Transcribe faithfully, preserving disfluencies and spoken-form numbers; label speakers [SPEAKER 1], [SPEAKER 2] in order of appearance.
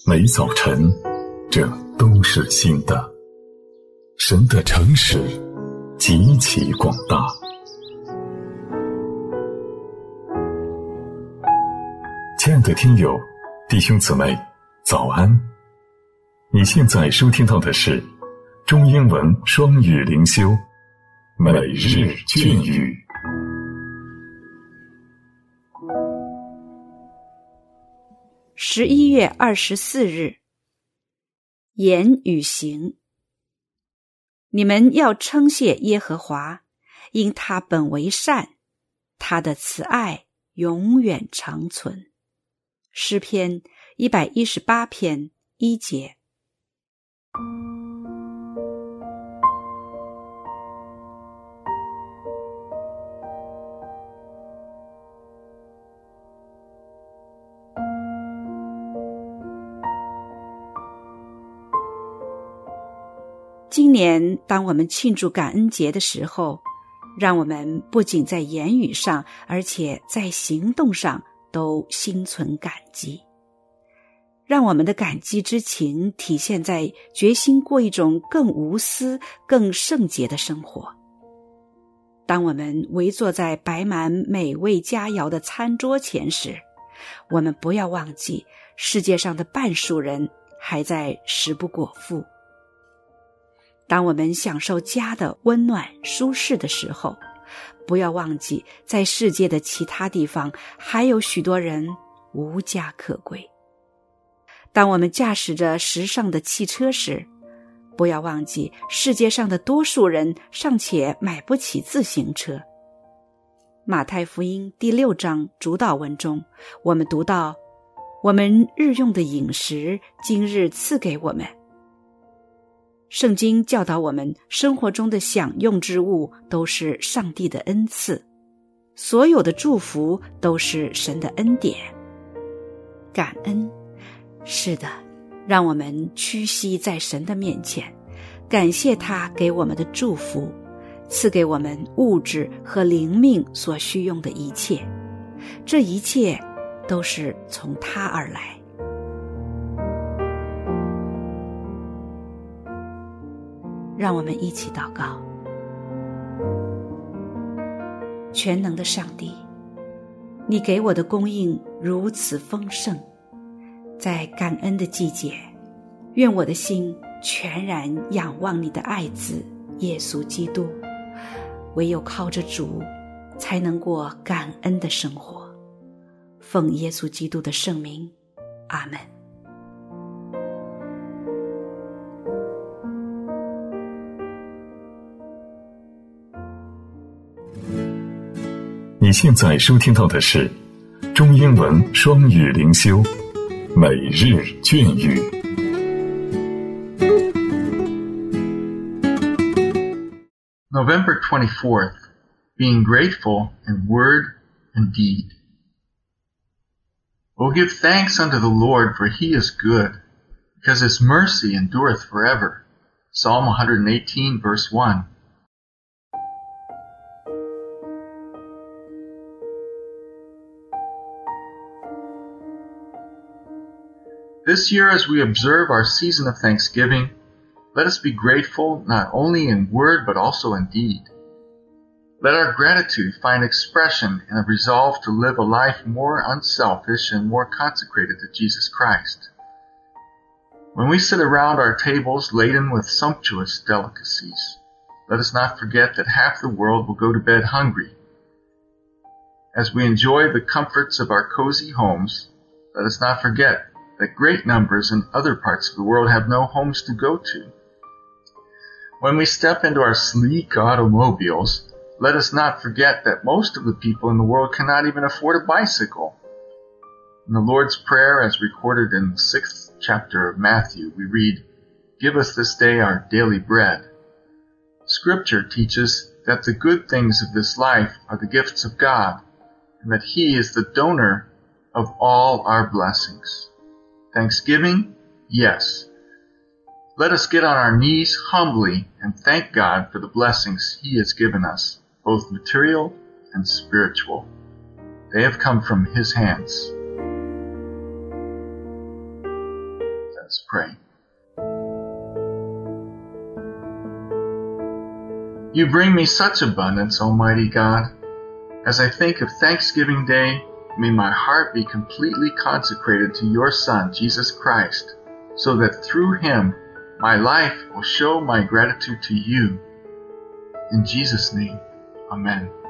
[SPEAKER 1] 每早晨，这都是新的。神的诚实极其广大。亲爱的听友，弟兄姊妹，早安！你现在收听到的是中英文双语灵修每日隽语。
[SPEAKER 2] 十一月二十四日，言与行。你们要称谢耶和华，因他本为善，他的慈爱永远长存。诗篇一百一十八篇一节。今年当我们庆祝感恩节的时候，让我们不仅在言语上，而且在行动上都心存感激。让我们的感激之情体现在决心过一种更无私、更圣洁的生活。当我们围坐在摆满美味佳肴的餐桌前时，我们不要忘记世界上的半数人还在食不果腹。当我们享受家的温暖舒适的时候，不要忘记在世界的其他地方还有许多人无家可归。当我们驾驶着时尚的汽车时，不要忘记世界上的多数人尚且买不起自行车。马太福音第六章主导文中，我们读到，我们日用的饮食今日赐给我们。圣经教导我们，生活中的享用之物都是上帝的恩赐，所有的祝福都是神的恩典。感恩，是的，让我们屈膝在神的面前，感谢他给我们的祝福，赐给我们物质和灵命所需用的一切，这一切都是从他而来。让我们一起祷告。全能的上帝，你给我的供应如此丰盛，在感恩的季节，愿我的心全然仰望你的爱子耶稣基督，唯有靠着主才能过感恩的生活。奉耶稣基督的圣名，阿们。
[SPEAKER 1] 你现在收听到的是中英文双语灵修每日隽语。
[SPEAKER 3] November twenty-fourth, being grateful in word and deed. O give thanks unto the Lord, for he is good, because his mercy endureth forever. Psalm one eighteen, verse one. This year, as we observe our season of Thanksgiving, let us be grateful not only in word but also in deed. Let our gratitude find expression in a resolve to live a life more unselfish and more consecrated to Jesus Christ. When we sit around our tables laden with sumptuous delicacies, let us not forget that half the world will go to bed hungry. As we enjoy the comforts of our cozy homes, let us not forget that great numbers in other parts of the world have no homes to go to. When we step into our sleek automobiles, let us not forget that most of the people in the world cannot even afford a bicycle. In the Lord's Prayer, as recorded in the sixth chapter of Matthew, we read, "Give us this day our daily bread." Scripture teaches that the good things of this life are the gifts of God, and that He is the donor of all our blessings. Thanksgiving? Yes. Let us get on our knees humbly and thank God for the blessings He has given us, both material and spiritual. They have come from His hands. pray. You bring me such abundance, Almighty God. As I think of Thanksgiving Day, may my heart be completely consecrated to your Son, Jesus Christ, so that through him my life will show my gratitude to you. In Jesus' name, amen.